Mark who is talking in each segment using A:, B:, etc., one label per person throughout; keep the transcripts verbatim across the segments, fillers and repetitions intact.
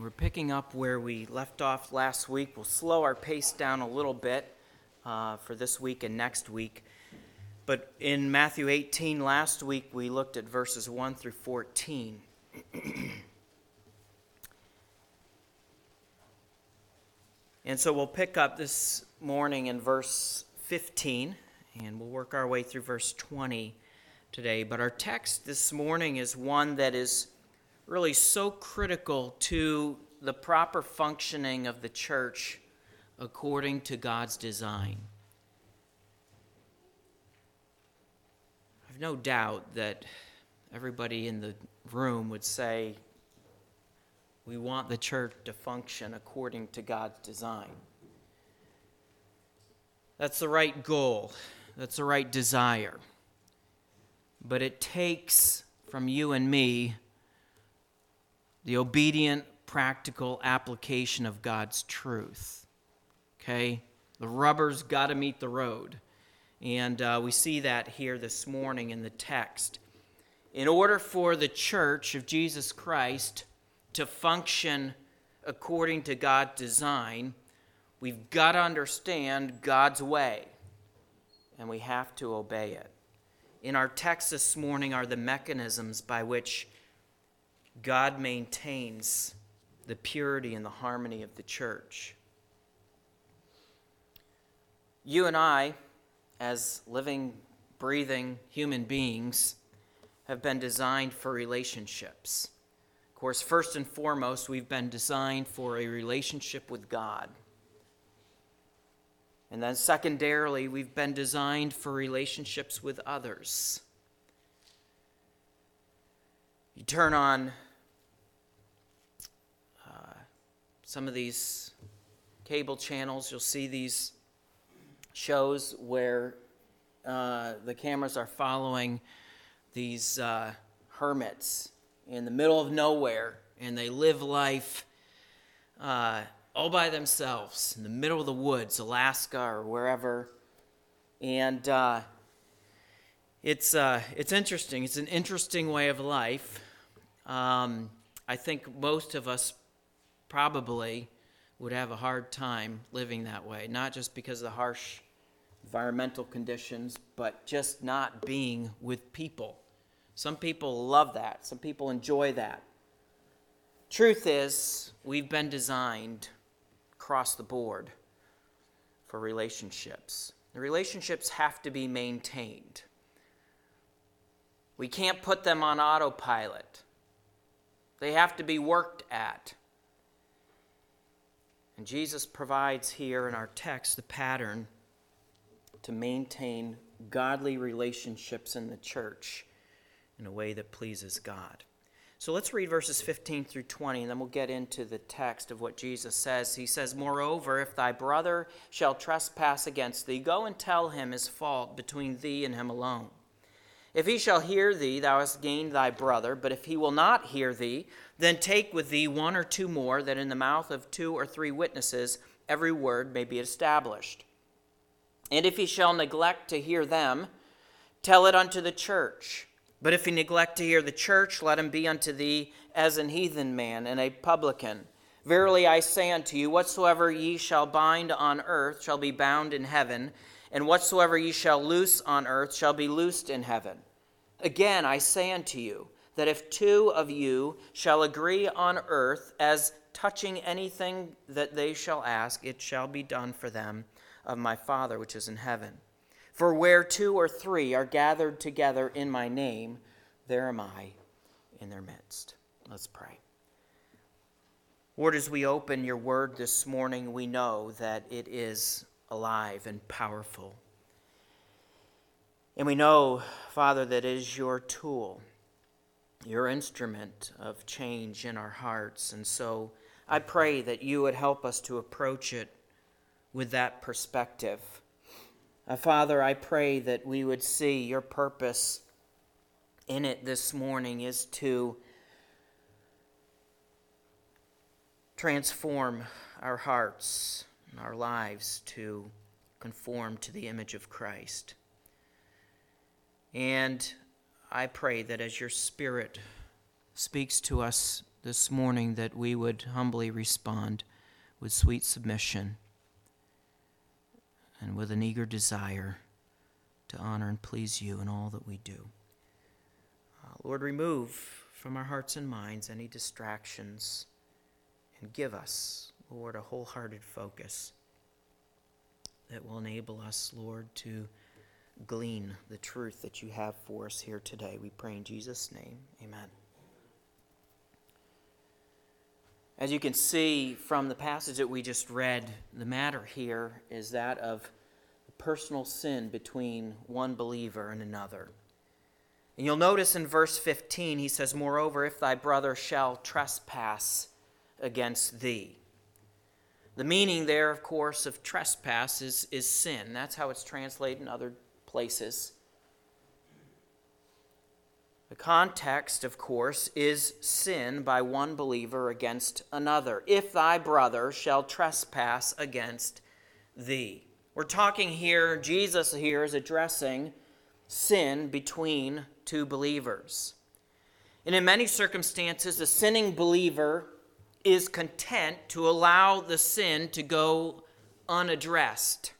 A: We're picking up where we left off last week. We'll slow our pace down a little bit uh, for this week and next week. But in Matthew eighteen last week, we looked at verses one through fourteen. And so we'll pick up this morning in verse fifteen, and we'll work our way through verse twenty today. But our text this morning is one that is really so critical to the proper functioning of the church according to God's design. I've no doubt that everybody in the room would say we want the church to function according to God's design. That's the right goal. That's the right desire. But it takes from you and me the obedient, practical application of God's truth. Okay? The rubber's got to meet the road. And uh, we see that here this morning in the text. In order for the church of Jesus Christ to function according to God's design, we've got to understand God's way, and we have to obey it. In our text this morning are the mechanisms by which God maintains the purity and the harmony of the church. You and I, as living, breathing human beings, have been designed for relationships. Of course, first and foremost, we've been designed for a relationship with God. And then secondarily, we've been designed for relationships with others. You turn on uh, some of these cable channels, you'll see these shows where uh, the cameras are following these uh, hermits in the middle of nowhere, and they live life uh, all by themselves in the middle of the woods, Alaska or wherever. And uh, it's uh, it's interesting. It's an interesting way of life. Um, I think most of us probably would have a hard time living that way, not just because of the harsh environmental conditions, but just not being with people. Some people love that. Some people enjoy that. Truth is, we've been designed across the board for relationships. The relationships have to be maintained. We can't put them on autopilot. They have to be worked at. And Jesus provides here in our text the pattern to maintain godly relationships in the church in a way that pleases God. So let's read verses fifteen through twenty, and then we'll get into the text of what Jesus says. He says, "Moreover, if thy brother shall trespass against thee, go and tell him his fault between thee and him alone. If he shall hear thee, thou hast gained thy brother. But if he will not hear thee, then take with thee one or two more, that in the mouth of two or three witnesses every word may be established. And if he shall neglect to hear them, tell it unto the church. But if he neglect to hear the church, let him be unto thee as an heathen man and a publican. Verily I say unto you, whatsoever ye shall bind on earth shall be bound in heaven, and whatsoever ye shall loose on earth shall be loosed in heaven. Again I say unto you, that if two of you shall agree on earth as touching anything that they shall ask, it shall be done for them of my Father which is in heaven. For where two or three are gathered together in my name, there am I in their midst." Let's pray. Lord, as we open your word this morning, we know that it is alive and powerful. And we know, Father, that it is your tool, your instrument of change in our hearts. And so I pray that you would help us to approach it with that perspective. Uh, Father, I pray that we would see your purpose in it this morning is to transform our hearts and our lives to conform to the image of Christ. And I pray that as your Spirit speaks to us this morning that we would humbly respond with sweet submission and with an eager desire to honor and please you in all that we do. Uh, Lord, remove from our hearts and minds any distractions and give us, Lord, a wholehearted focus that will enable us, Lord, to glean the truth that you have for us here today. We pray in Jesus' name. Amen. As you can see from the passage that we just read, the matter here is that of personal sin between one believer and another. And you'll notice in verse fifteen, he says, "Moreover, if thy brother shall trespass against thee." The meaning there, of course, of trespass is, is sin. That's how it's translated in other places. The context, of course, is sin by one believer against another. If thy brother shall trespass against thee. We're talking here, Jesus here is addressing sin between two believers. And in many circumstances, the sinning believer is content to allow the sin to go unaddressed.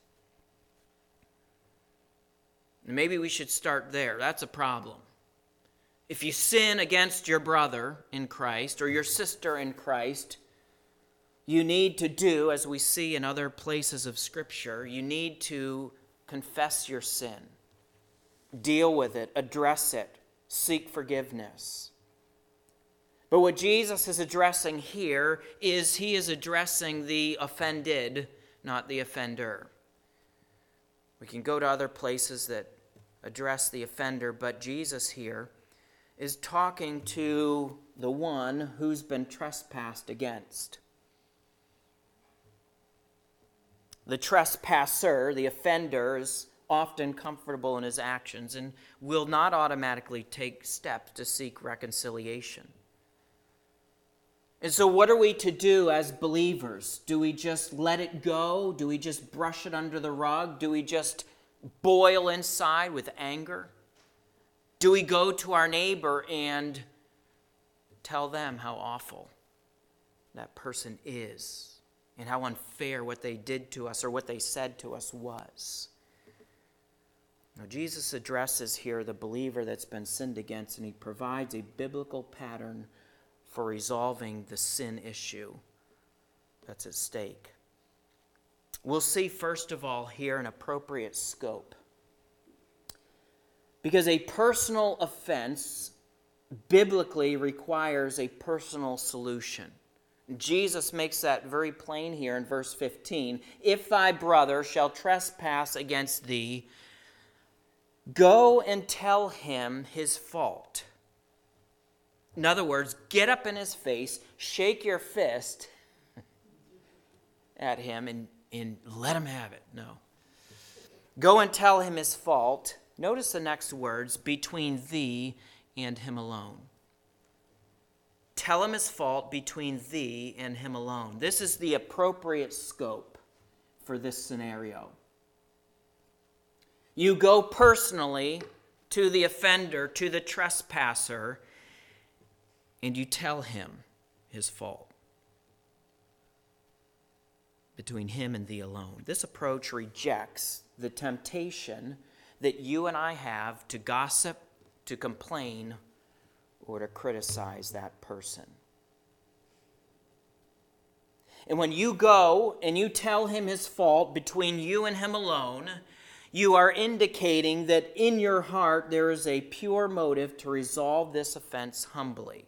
A: And maybe we should start there. That's a problem. If you sin against your brother in Christ or your sister in Christ, you need to do, as we see in other places of Scripture, you need to confess your sin, deal with it, address it, seek forgiveness. But what Jesus is addressing here is he is addressing the offended, not the offender. We can go to other places that address the offender, but Jesus here is talking to the one who's been trespassed against. The trespasser, the offender, is often comfortable in his actions and will not automatically take steps to seek reconciliation. And so what are we to do as believers? Do we just let it go? Do we just brush it under the rug? Do we just boil inside with anger? Do we go to our neighbor and tell them how awful that person is and how unfair what they did to us or what they said to us was? Now, Jesus addresses here the believer that's been sinned against, and he provides a biblical pattern for resolving the sin issue that's at stake. We'll see, first of all, here an appropriate scope. Because a personal offense biblically requires a personal solution. Jesus makes that very plain here in verse fifteen. If thy brother shall trespass against thee, go and tell him his fault. In other words, get up in his face, shake your fist at him, and, and let him have it. No. Go and tell him his fault. Notice the next words, between thee and him alone. Tell him his fault between thee and him alone. This is the appropriate scope for this scenario. You go personally to the offender, to the trespasser, and you tell him his fault. Between him and thee alone. This approach rejects the temptation that you and I have to gossip, to complain, or to criticize that person. And when you go and you tell him his fault between you and him alone, you are indicating that in your heart there is a pure motive to resolve this offense humbly.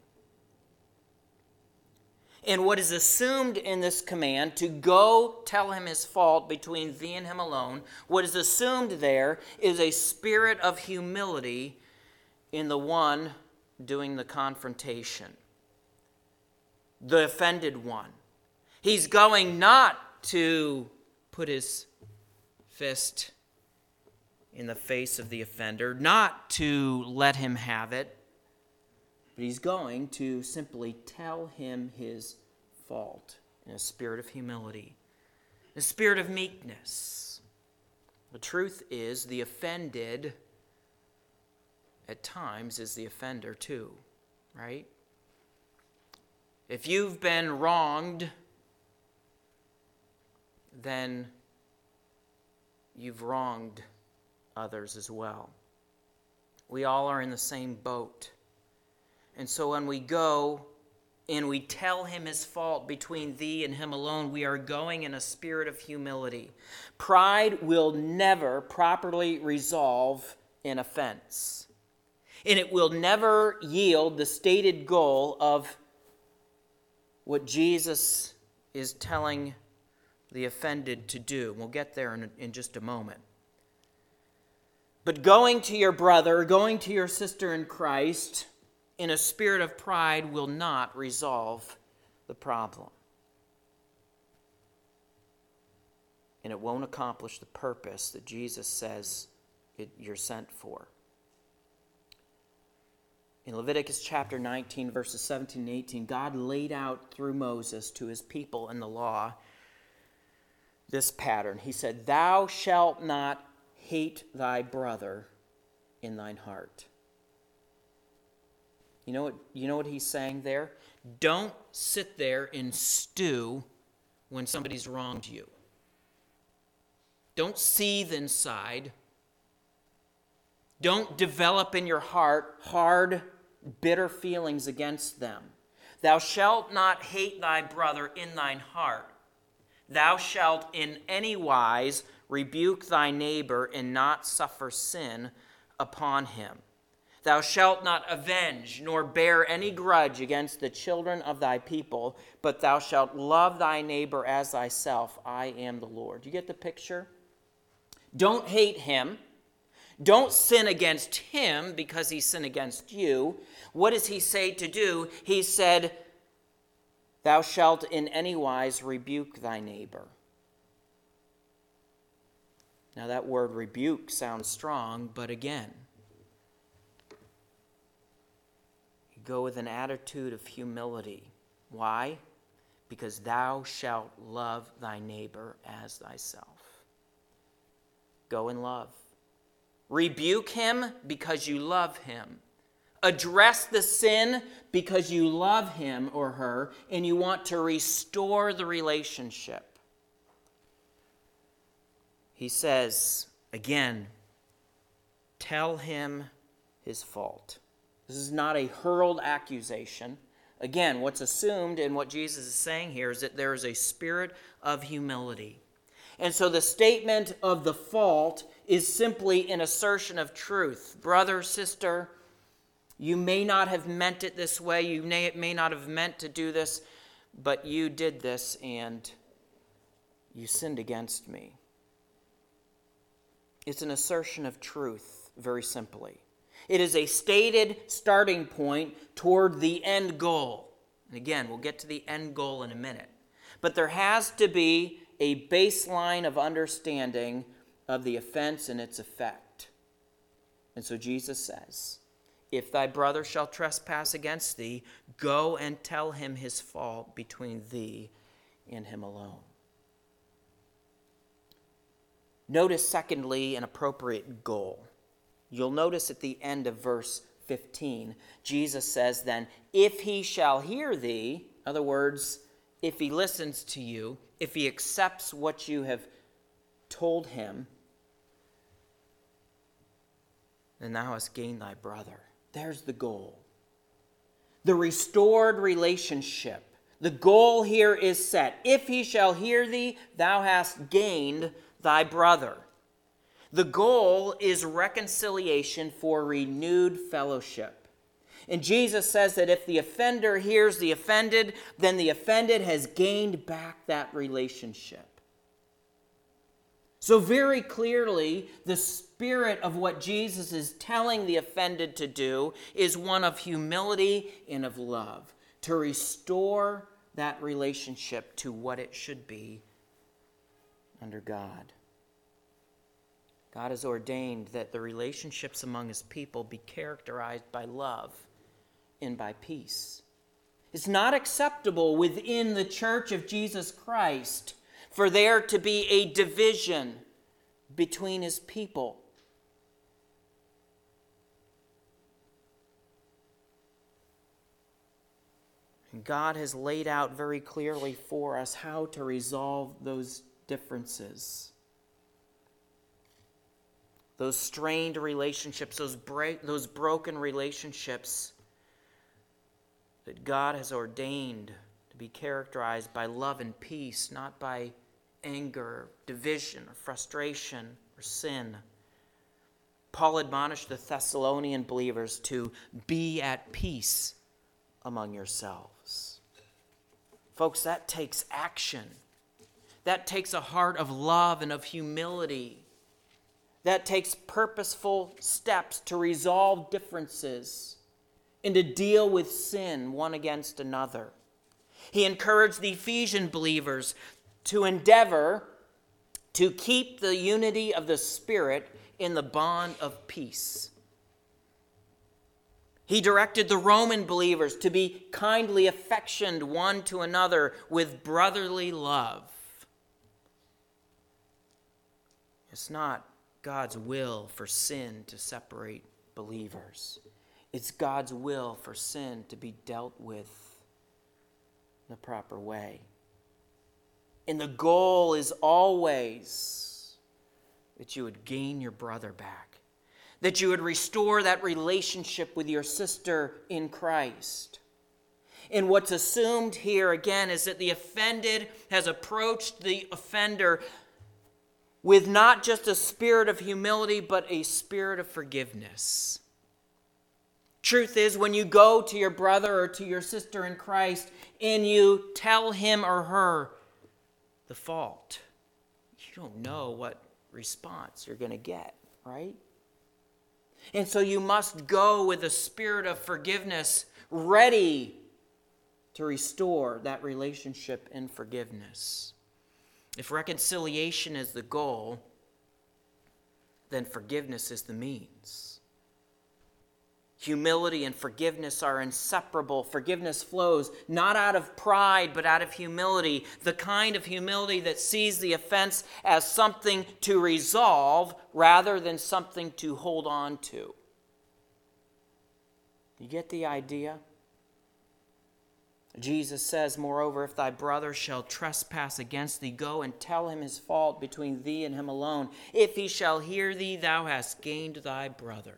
A: And what is assumed in this command, to go tell him his fault between thee and him alone, what is assumed there is a spirit of humility in the one doing the confrontation, the offended one. He's going not to put his fist in the face of the offender, not to let him have it, but he's going to simply tell him his fault in a spirit of humility, a spirit of meekness. The truth is, the offended at times is the offender too, right? If you've been wronged, then you've wronged others as well. We all are in the same boat. And so when we go and we tell him his fault between thee and him alone, we are going in a spirit of humility. Pride will never properly resolve an offense. And it will never yield the stated goal of what Jesus is telling the offended to do. We'll get there in, in just a moment. But going to your brother, going to your sister in Christ in a spirit of pride will not resolve the problem. And it won't accomplish the purpose that Jesus says it, you're sent for. In Leviticus chapter nineteen, verses seventeen and eighteen, God laid out through Moses to his people in the law this pattern. He said, "Thou shalt not hate thy brother in thine heart." You know what, you know what he's saying there? Don't sit there and stew when somebody's wronged you. Don't seethe inside. Don't develop in your heart hard, bitter feelings against them. Thou shalt not hate thy brother in thine heart. Thou shalt in any wise rebuke thy neighbor and not suffer sin upon him. Thou shalt not avenge nor bear any grudge against the children of thy people, but thou shalt love thy neighbor as thyself. I am the Lord. You get the picture? Don't hate him. Don't sin against him because he sinned against you. What does he say to do? He said, thou shalt in any wise rebuke thy neighbor. Now that word rebuke sounds strong, but again, you go with an attitude of humility. Why? Because thou shalt love thy neighbor as thyself. Go in love. Rebuke him because you love him. Address the sin because you love him or her and you want to restore the relationship. He says, again, tell him his fault. This is not a hurled accusation. Again, what's assumed in what Jesus is saying here is that there is a spirit of humility. And so the statement of the fault is simply an assertion of truth. Brother, sister, you may not have meant it this way. You may, may not have meant to do this, but you did this and you sinned against me. It's an assertion of truth, very simply. It is a stated starting point toward the end goal. And again, we'll get to the end goal in a minute. But there has to be a baseline of understanding of the offense and its effect. And so Jesus says, if thy brother shall trespass against thee, go and tell him his fault between thee and him alone. Notice, secondly, an appropriate goal. You'll notice at the end of verse fifteen, Jesus says then, if he shall hear thee, in other words, if he listens to you, if he accepts what you have told him, then thou hast gained thy brother. There's the goal. The restored relationship. The goal here is set. If he shall hear thee, thou hast gained thy brother. The goal is reconciliation for renewed fellowship. And Jesus says that if the offender hears the offended, then the offended has gained back that relationship. So very clearly, the spirit of what Jesus is telling the offended to do is one of humility and of love, to restore that relationship to what it should be under God. God has ordained that the relationships among his people be characterized by love and by peace. It's not acceptable within the church of Jesus Christ for there to be a division between his people. God has laid out very clearly for us how to resolve those differences. Those strained relationships, those break, those broken relationships that God has ordained to be characterized by love and peace, not by anger, division, or frustration, or sin. Paul admonished the Thessalonian believers to be at peace among yourselves. Folks, that takes action. That takes a heart of love and of humility. That takes purposeful steps to resolve differences and to deal with sin one against another. He encouraged the Ephesian believers to endeavor to keep the unity of the Spirit in the bond of peace. He directed the Roman believers to be kindly affectioned one to another with brotherly love. It's not God's will for sin to separate believers. It's God's will for sin to be dealt with the proper way. And the goal is always that you would gain your brother back, that you would restore that relationship with your sister in Christ. And what's assumed here again is that the offended has approached the offender with not just a spirit of humility, but a spirit of forgiveness. Truth is, when you go to your brother or to your sister in Christ and you tell him or her the fault, you don't know what response you're going to get, right? And so you must go with a spirit of forgiveness, ready to restore that relationship in forgiveness. If reconciliation is the goal, then forgiveness is the means. Humility and forgiveness are inseparable. Forgiveness flows not out of pride, but out of humility, the kind of humility that sees the offense as something to resolve rather than something to hold on to. You get the idea? Jesus says, moreover, if thy brother shall trespass against thee, go and tell him his fault between thee and him alone. If he shall hear thee, thou hast gained thy brother.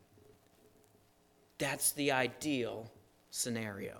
A: That's the ideal scenario.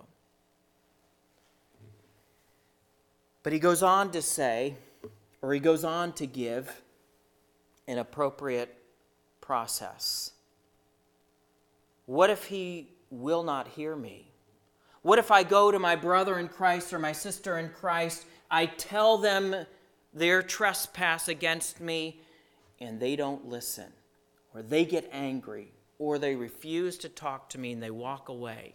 A: But he goes on to say, or he goes on to give an appropriate process. What if he will not hear me? What if I go to my brother in Christ or my sister in Christ, I tell them their trespass against me, and they don't listen, or they get angry, or they refuse to talk to me and they walk away?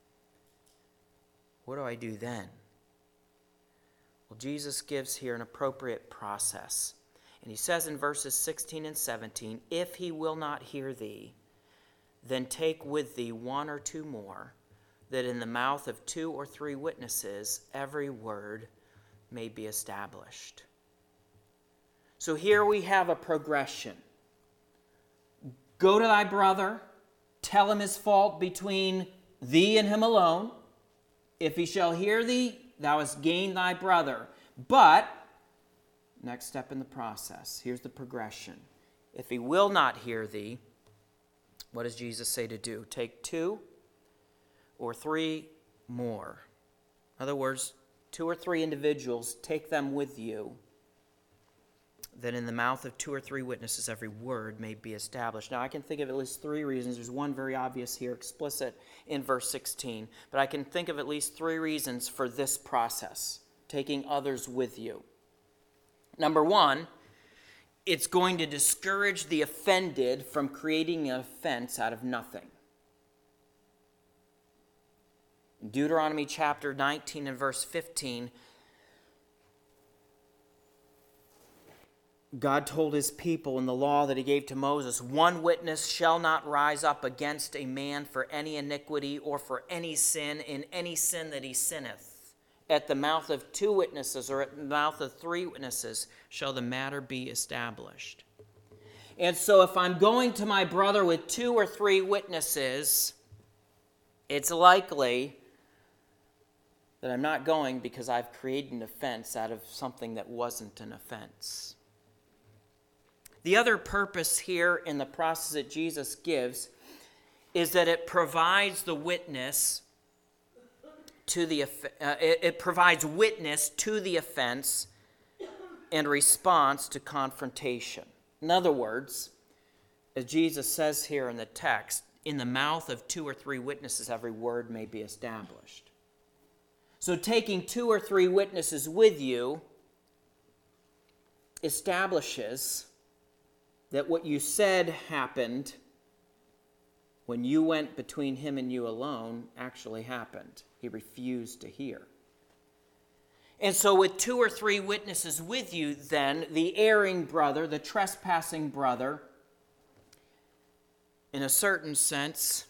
A: What do I do then? Well, Jesus gives here an appropriate process. And he says in verses sixteen and seventeen, if he will not hear thee, then take with thee one or two more, that in the mouth of two or three witnesses every word may be established. So here we have a progression. Go to thy brother, tell him his fault between thee and him alone. If he shall hear thee, thou hast gained thy brother. But, next step in the process, here's the progression. If he will not hear thee, what does Jesus say to do? Take two or three more. In other words, two or three individuals, take them with you, that in the mouth of two or three witnesses every word may be established. Now, I can think of at least three reasons. There's one very obvious here, explicit in verse sixteen. But I can think of at least three reasons for this process, taking others with you. Number one, it's going to discourage the offended from creating an offense out of nothing. In Deuteronomy chapter nineteen and verse fifteen, God told his people in the law that he gave to Moses, one witness shall not rise up against a man for any iniquity or for any sin in any sin that he sinneth. At the mouth of two witnesses or at the mouth of three witnesses shall the matter be established. And so if I'm going to my brother with two or three witnesses, it's likely that I'm not going because I've created an offense out of something that wasn't an offense. The other purpose here in the process that Jesus gives is that it provides the witness to the uh, it, it provides witness to the offense and response to confrontation. In other words, as Jesus says here in the text, in the mouth of two or three witnesses every word may be established. So taking two or three witnesses with you establishes that what you said happened when you went between him and you alone actually happened. He refused to hear. And so with two or three witnesses with you, then, the erring brother, the trespassing brother, in a certain sense,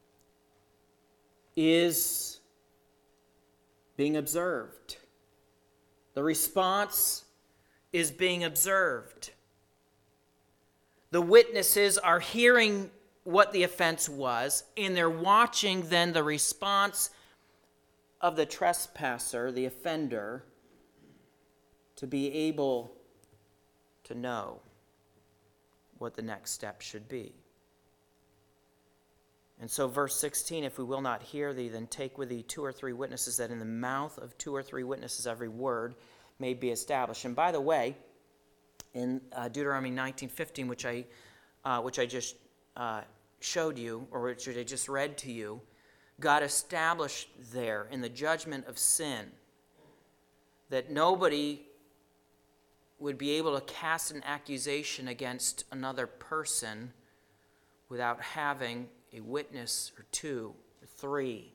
A: is being observed. The response is being observed. The witnesses are hearing what the offense was, and they're watching then the response of the trespasser, the offender, to be able to know what the next step should be. And so verse sixteen, if we will not hear thee, then take with thee two or three witnesses, that in the mouth of two or three witnesses every word may be established. And by the way, in uh, Deuteronomy nineteen fifteen, which I, uh, which I just uh, showed you, or which I just read to you, God established there in the judgment of sin that nobody would be able to cast an accusation against another person without having a witness or two or three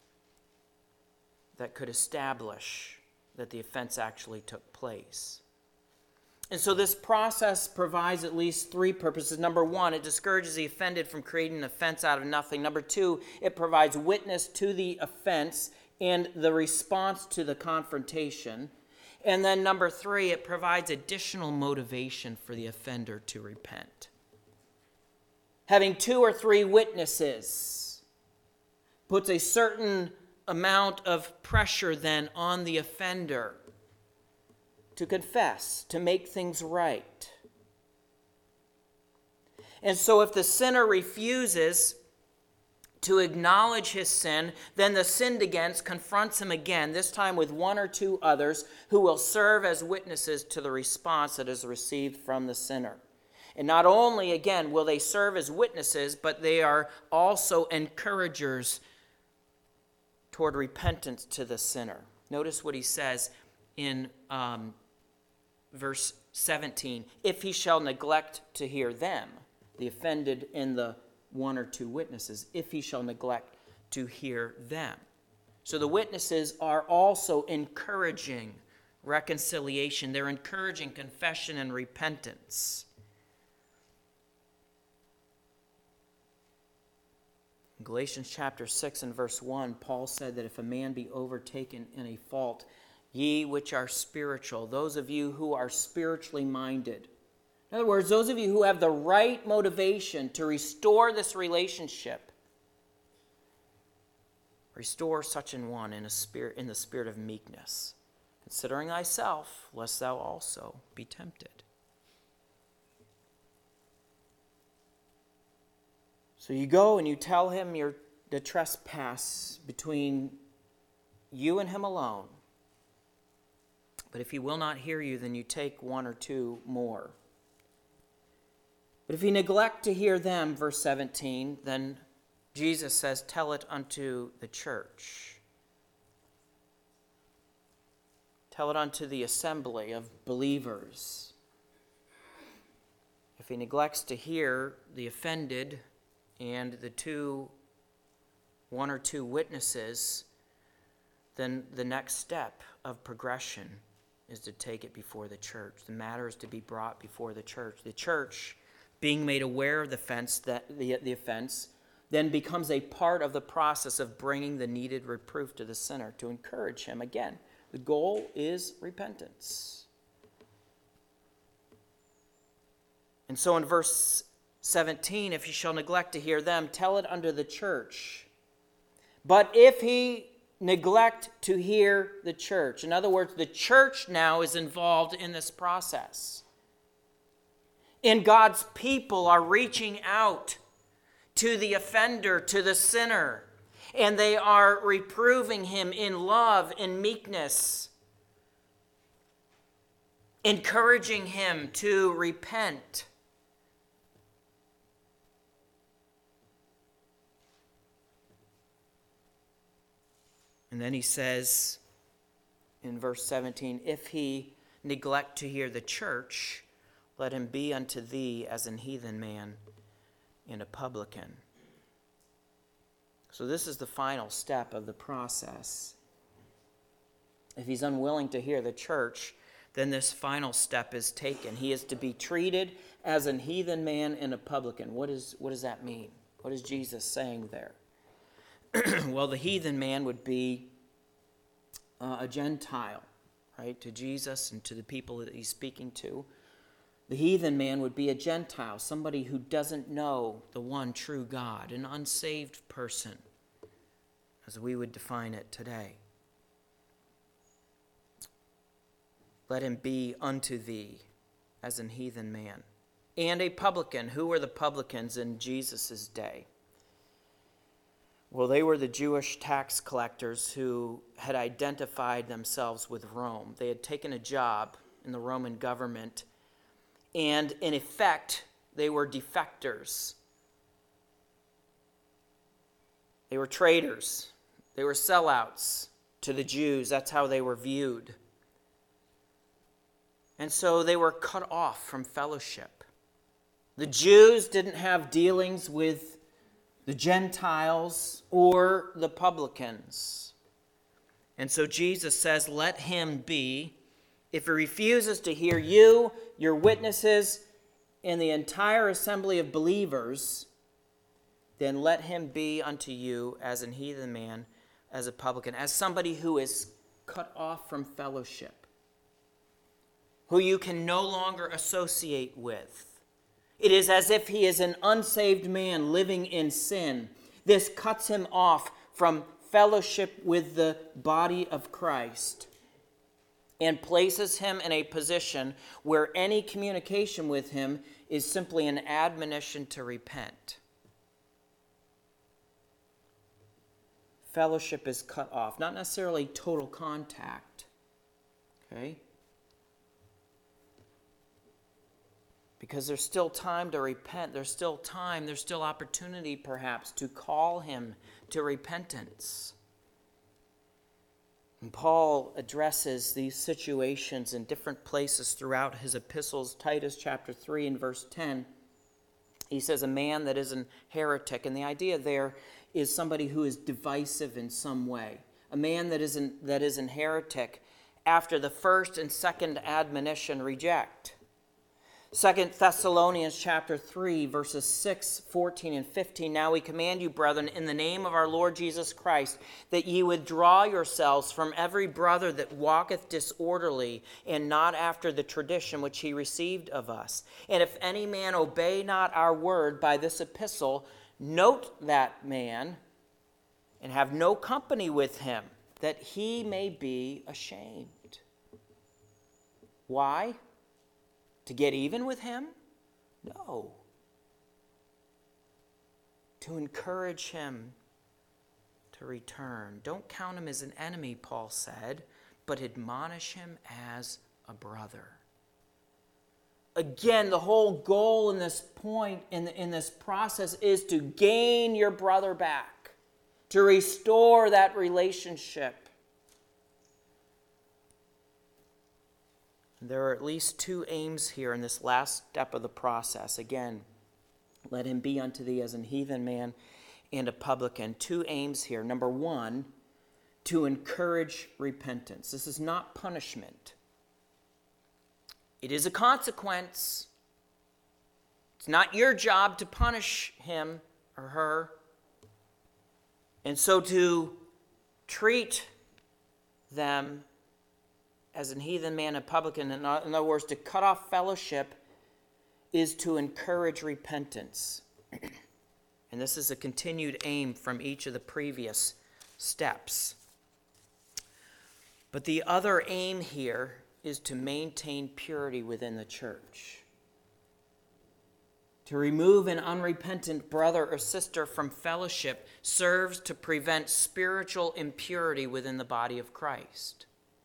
A: that could establish that the offense actually took place. And so this process provides at least three purposes. Number one, it discourages the offended from creating an offense out of nothing. Number two, it provides witness to the offense and the response to the confrontation. And then number three, it provides additional motivation for the offender to repent. Having two or three witnesses puts a certain amount of pressure then on the offender to confess, to make things right. And so if the sinner refuses to acknowledge his sin, then the sinned against confronts him again, this time with one or two others who will serve as witnesses to the response that is received from the sinner. And not only, again, will they serve as witnesses, but they are also encouragers toward repentance to the sinner. Notice what he says in um, verse seventeen. If he shall neglect to hear them, the offended and the one or two witnesses, if he shall neglect to hear them. So the witnesses are also encouraging reconciliation. They're encouraging confession and repentance. In Galatians chapter six and verse one, Paul said that if a man be overtaken in a fault, ye which are spiritual, those of you who are spiritually minded. In other words, those of you who have the right motivation to restore this relationship, restore such an one in a spirit, in the spirit of meekness, considering thyself, lest thou also be tempted. So you go and you tell him your, the trespass between you and him alone. But if he will not hear you, then you take one or two more. But if he neglect to hear them, verse seventeen, then Jesus says, tell it unto the church. Tell it unto the assembly of believers. If he neglects to hear the offended and the two, one or two witnesses, then the next step of progression is to take it before the church. The matter is to be brought before the church. The church, being made aware of the offense, that the, the offense, then becomes a part of the process of bringing the needed reproof to the sinner to encourage him. Again, the goal is repentance. And so in verse seventeen, if he shall neglect to hear them, tell it unto the church. But if he neglect to hear the church. In other words, the church now is involved in this process. And God's people are reaching out to the offender, to the sinner, and they are reproving him in love and meekness, encouraging him to repent. And then he says in verse seventeen, if he neglect to hear the church, let him be unto thee as an heathen man and a publican. So this is the final step of the process. If he's unwilling to hear the church, then this final step is taken. He is to be treated as an heathen man and a publican. What is, what does that mean? What is Jesus saying there? Well, the heathen man would be uh, a Gentile, right, to Jesus and to the people that he's speaking to. The heathen man would be a Gentile, somebody who doesn't know the one true God, an unsaved person, as we would define it today. Let him be unto thee as an heathen man. And a publican. Who were the publicans in Jesus' day? Well, they were the Jewish tax collectors who had identified themselves with Rome. They had taken a job in the Roman government, and in effect, they were defectors. They were traitors. They were sellouts to the Jews. That's how they were viewed. And so they were cut off from fellowship. The Jews didn't have dealings with the Gentiles or the publicans. And so Jesus says, let him be. If he refuses to hear you, your witnesses, and the entire assembly of believers, then let him be unto you as an heathen man, as a publican, as somebody who is cut off from fellowship, who you can no longer associate with. It is as if he is an unsaved man living in sin. This cuts him off from fellowship with the body of Christ and places him in a position where any communication with him is simply an admonition to repent. Fellowship is cut off, not necessarily total contact. Okay? Because there's still time to repent. There's still time. There's still opportunity, perhaps, to call him to repentance. And Paul addresses these situations in different places throughout his epistles. Titus chapter three and verse ten. He says, a man that is an heretic. And the idea there is somebody who is divisive in some way. A man that is an, that is an heretic after the first and second admonition reject. Second Thessalonians chapter three, verses six, fourteen, and fifteen. Now we command you, brethren, in the name of our Lord Jesus Christ, that ye withdraw yourselves from every brother that walketh disorderly, and not after the tradition which he received of us. And if any man obey not our word by this epistle, note that man, and have no company with him, that he may be ashamed. Why? To get even with him? No. To encourage him to return. Don't count him as an enemy, Paul said, but admonish him as a brother. Again, the whole goal in this point, in, in this process, is to gain your brother back, to restore that relationship. There are at least two aims here in this last step of the process. Again, let him be unto thee as an heathen man and a publican. Two aims here. Number one, to encourage repentance. This is not punishment. It is a consequence. It's not your job to punish him or her. And so to treat them as an heathen man and publican, in other words, to cut off fellowship, is to encourage repentance. And this is a continued aim from each of the previous steps. But the other aim here is to maintain purity within the church. To remove an unrepentant brother or sister from fellowship serves to prevent spiritual impurity within the body of Christ.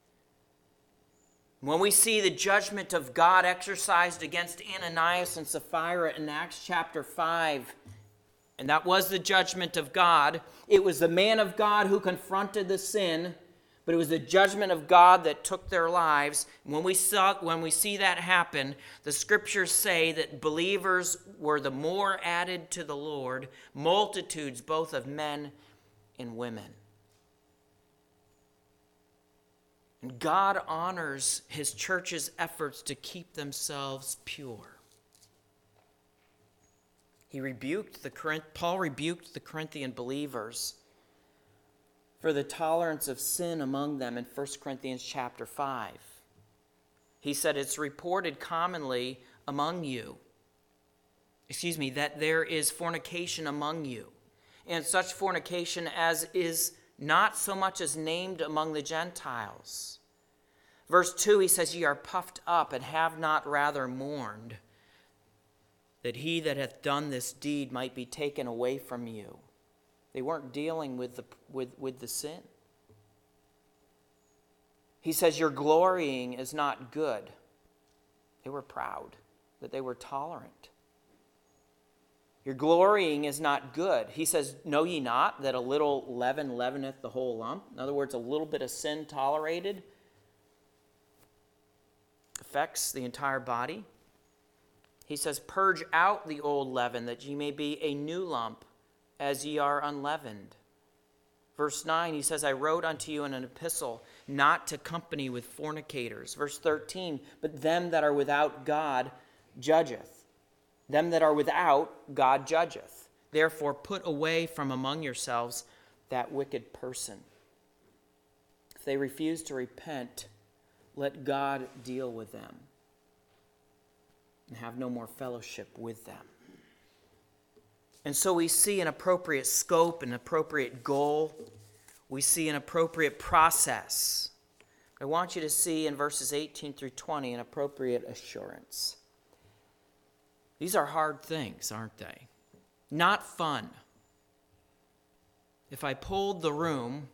A: When we see the judgment of God exercised against Ananias and Sapphira in Acts chapter five, and that was the judgment of God, it was the man of God who confronted the sin, but it was the judgment of God that took their lives. When we saw, when we see that happen, the scriptures say that believers were the more added to the Lord, multitudes both of men and women. And God honors his church's efforts to keep themselves pure. He rebuked the Paul rebuked the Corinthian believers for the tolerance of sin among them in First Corinthians chapter five. He said, it's reported commonly among you, excuse me, that there is fornication among you, and such fornication as is not so much as named among the Gentiles. Verse two, he says, ye are puffed up and have not rather mourned, that he that hath done this deed might be taken away from you. They weren't dealing with the, with, with the sin. He says, your glorying is not good. They were proud, that they were tolerant. Your glorying is not good. He says, know ye not that a little leaven leaveneth the whole lump? In other words, a little bit of sin tolerated affects the entire body. He says, purge out the old leaven, that ye may be a new lump, as ye are unleavened. Verse nine, he says, I wrote unto you in an epistle, not to company with fornicators. Verse thirteen, but them that are without God judgeth. Them that are without, God judgeth. Therefore, put away from among yourselves that wicked person. If they refuse to repent, let God deal with them and have no more fellowship with them. And so we see an appropriate scope, an appropriate goal. We see an appropriate process. I want you to see in verses eighteen through twenty an appropriate assurance. These are hard things, aren't they? Not fun. If I polled the room,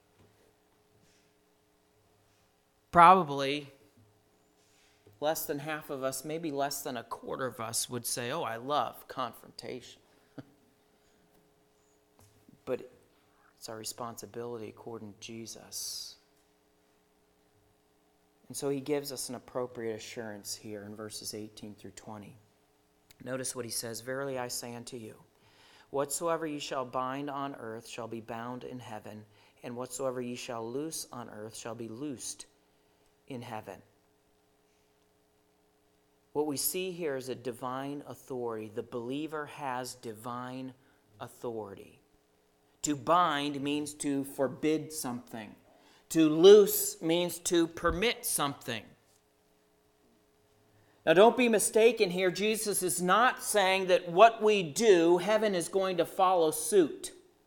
A: probably less than half of us, maybe less than a quarter of us would say, oh, I love confrontation. But it's our responsibility according to Jesus. And so he gives us an appropriate assurance here in verses eighteen through twenty. Notice what he says, verily I say unto you, whatsoever ye shall bind on earth shall be bound in heaven, and whatsoever ye shall loose on earth shall be loosed in heaven. What we see here is a divine authority. The believer has divine authority. To bind means to forbid something. To loose means to permit something. Now, don't be mistaken here. Jesus is not saying that what we do, heaven is going to follow suit.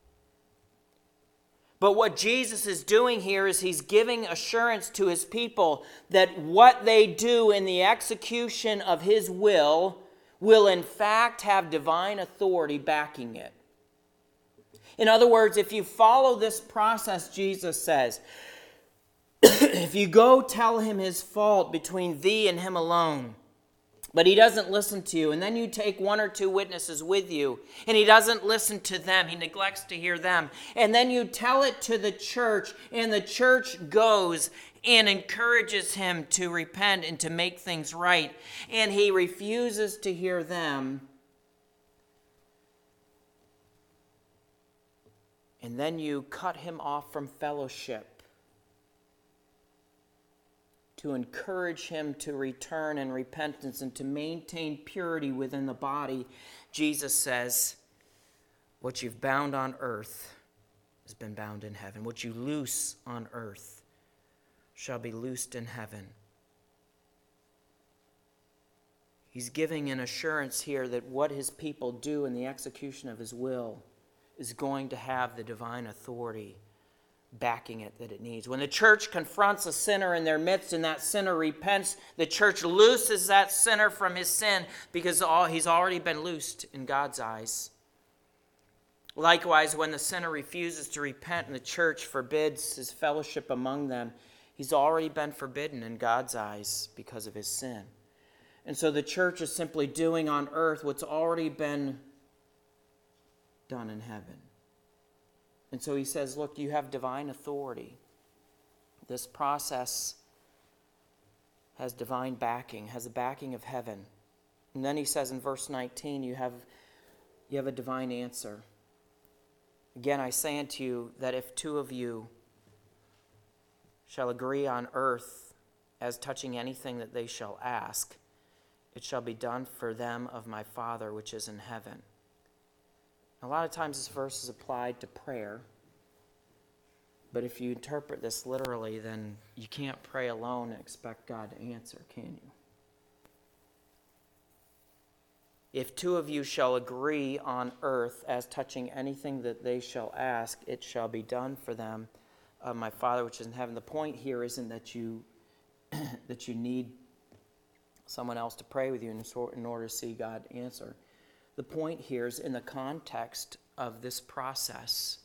A: But what Jesus is doing here is he's giving assurance to his people that what they do in the execution of his will will in fact have divine authority backing it. In other words, if you follow this process, Jesus says, if you go tell him his fault between thee and him alone, but he doesn't listen to you, and then you take one or two witnesses with you, and he doesn't listen to them, he neglects to hear them, and then you tell it to the church, and the church goes and encourages him to repent and to make things right, and he refuses to hear them, and then you cut him off from fellowship to encourage him to return in repentance and to maintain purity within the body, Jesus says, what you've bound on earth has been bound in heaven. What you loose on earth shall be loosed in heaven. He's giving an assurance here that what his people do in the execution of his will is going to have the divine authority backing it that it needs. When the church confronts a sinner in their midst and that sinner repents, the church looses that sinner from his sin because all, he's already been loosed in God's eyes. Likewise, when the sinner refuses to repent and the church forbids his fellowship among them, he's already been forbidden in God's eyes because of his sin. And so the church is simply doing on earth what's already been done in heaven. And so he says, look, you have divine authority. This process has divine backing, has the backing of heaven. And then he says in verse nineteen, you have, you have a divine answer. Again, I say unto you that if two of you shall agree on earth as touching anything that they shall ask, it shall be done for them of my Father which is in heaven. A lot of times this verse is applied to prayer, but if you interpret this literally, then you can't pray alone and expect God to answer, can you? If two of you shall agree on earth as touching anything that they shall ask, it shall be done for them of my Father which is in heaven. The point here isn't that you that you need someone else to pray with you in order to see God answer. The point here is in the context of this process.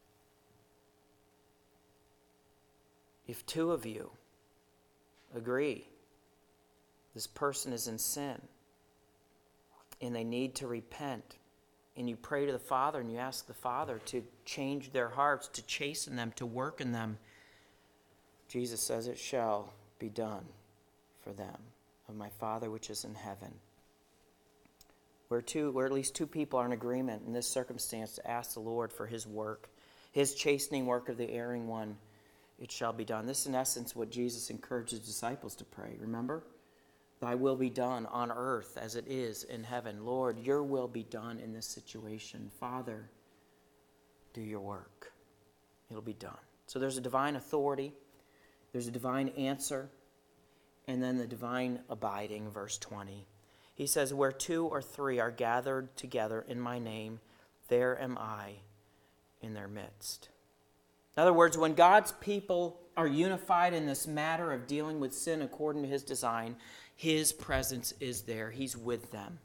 A: If two of you agree this person is in sin and they need to repent, and you pray to the Father and you ask the Father to change their hearts, to chasten them, to work in them, Jesus says it shall be done for them of my Father which is in heaven. Where two, where at least two people are in agreement in this circumstance to ask the Lord for his work, his chastening work of the erring one, it shall be done. This is in essence what Jesus encouraged his disciples to pray. Remember? Thy will be done on earth as it is in heaven. Lord, your will be done in this situation. Father, do your work. It'll be done. So there's a divine authority. There's a divine answer. And then the divine abiding, verse twenty. He says, where two or three are gathered together in my name, there am I in their midst. In other words, when God's people are unified in this matter of dealing with sin according to his design, his presence is there. He's with them.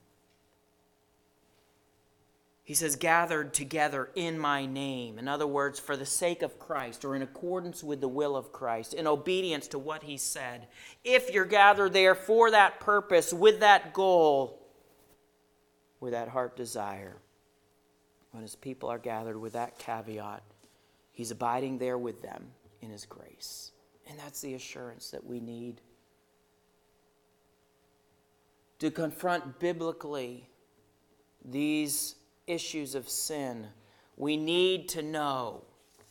A: He says, gathered together in my name. In other words, for the sake of Christ, or in accordance with the will of Christ, in obedience to what he said. If you're gathered there for that purpose, with that goal, with that heart desire, when his people are gathered with that caveat, he's abiding there with them in his grace. And that's the assurance that we need. To confront biblically these issues of sin, we need to know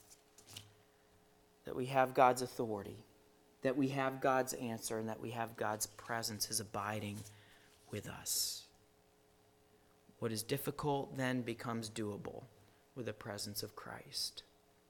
A: that we have God's authority, that we have God's answer, and that we have God's presence, his abiding with us. What is difficult then becomes doable with the presence of Christ.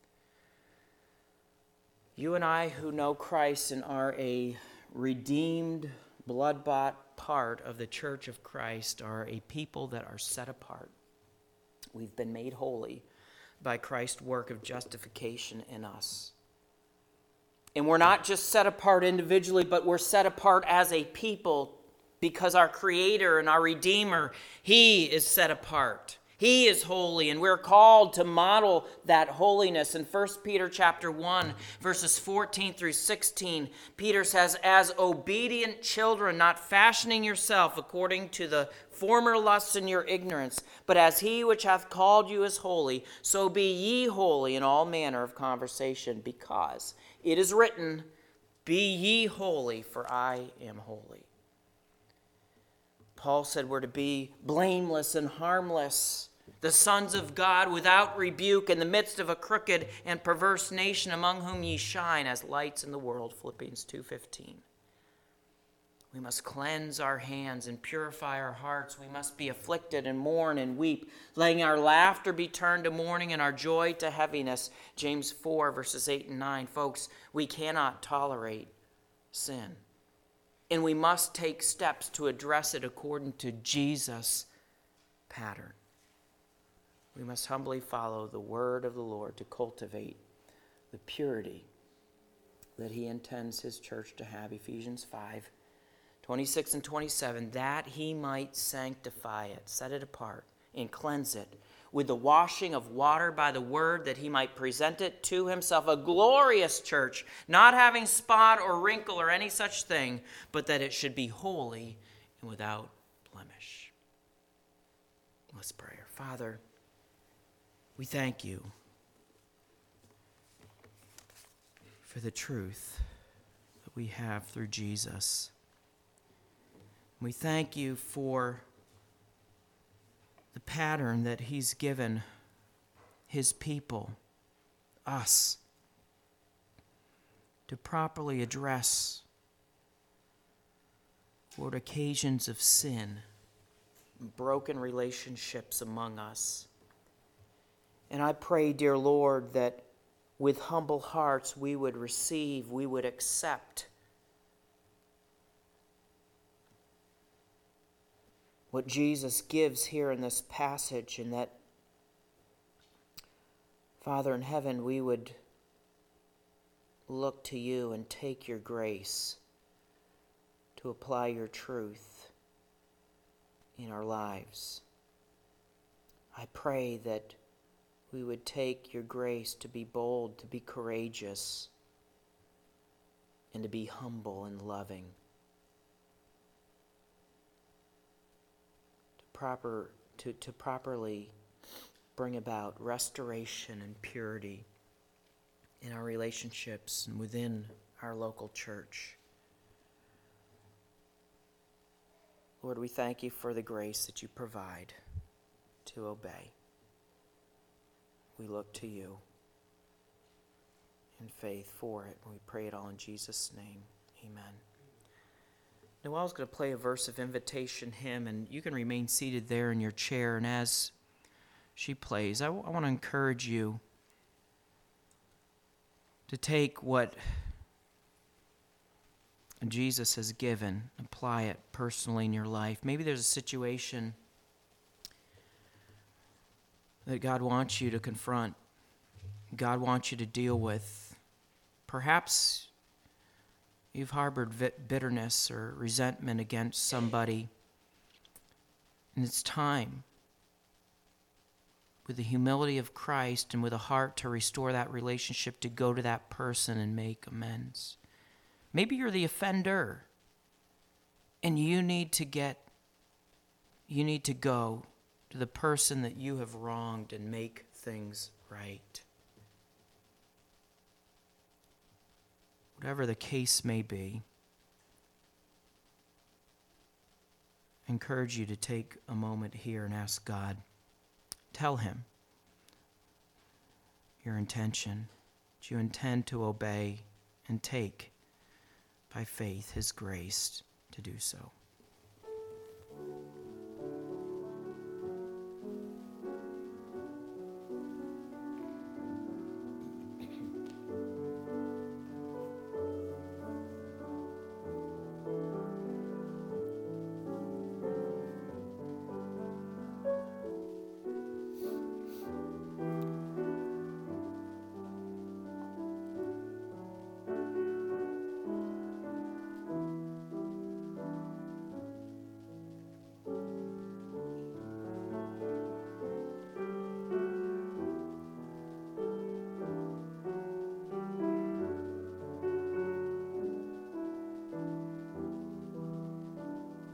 A: You and I who know Christ and are a redeemed, blood-bought part of the church of Christ are a people that are set apart. We've been made holy by Christ's work of justification in us. And we're not just set apart individually, but we're set apart as a people because our Creator and our Redeemer, he is set apart. He is holy, and we're called to model that holiness. In First Peter chapter one, verses fourteen through sixteen, Peter says, as obedient children, not fashioning yourself according to the former lusts in your ignorance, but as he which hath called you is holy, so be ye holy in all manner of conversation, because it is written, be ye holy, for I am holy. Paul said we're to be blameless and harmless, the sons of God without rebuke in the midst of a crooked and perverse nation among whom ye shine as lights in the world, Philippians two fifteen. We must cleanse our hands and purify our hearts. We must be afflicted and mourn and weep, letting our laughter be turned to mourning and our joy to heaviness, James four verses eight and nine. Folks, we cannot tolerate sin. And we must take steps to address it according to Jesus' pattern. We must humbly follow the word of the Lord to cultivate the purity that he intends his church to have, Ephesians five, twenty-six and twenty-seven, that he might sanctify it, set it apart, and cleanse it with the washing of water by the word, that he might present it to himself, a glorious church, not having spot or wrinkle or any such thing, but that it should be holy and without blemish. Let's pray. Father, we thank you for the truth that we have through Jesus. We thank you for the pattern that he's given his people, us, to properly address, Lord, occasions of sin, broken relationships among us. And I pray, dear Lord, that with humble hearts we would receive, we would accept what Jesus gives here in this passage, and that, Father in heaven, we would look to you and take your grace to apply your truth in our lives. I pray that we would take your grace to be bold, to be courageous, and to be humble and loving. Proper, to, to properly bring about restoration and purity in our relationships and within our local church. Lord, we thank you for the grace that you provide to obey. We look to you in faith for it. We pray it all in Jesus' name. Amen. Noelle's going to play a verse of invitation hymn, and you can remain seated there in your chair. And as she plays, I, w- I want to encourage you to take what Jesus has given, apply it personally in your life. Maybe there's a situation that God wants you to confront, God wants you to deal with. Perhaps you've harbored bitterness or resentment against somebody, and it's time, with the humility of Christ and with a heart to restore that relationship, to go to that person and make amends. Maybe you're the offender, and you need to get, you need to go to the person that you have wronged and make things right. Whatever the case may be, I encourage you to take a moment here and ask God. Tell him your intention, that you intend to obey and take by faith his grace to do so.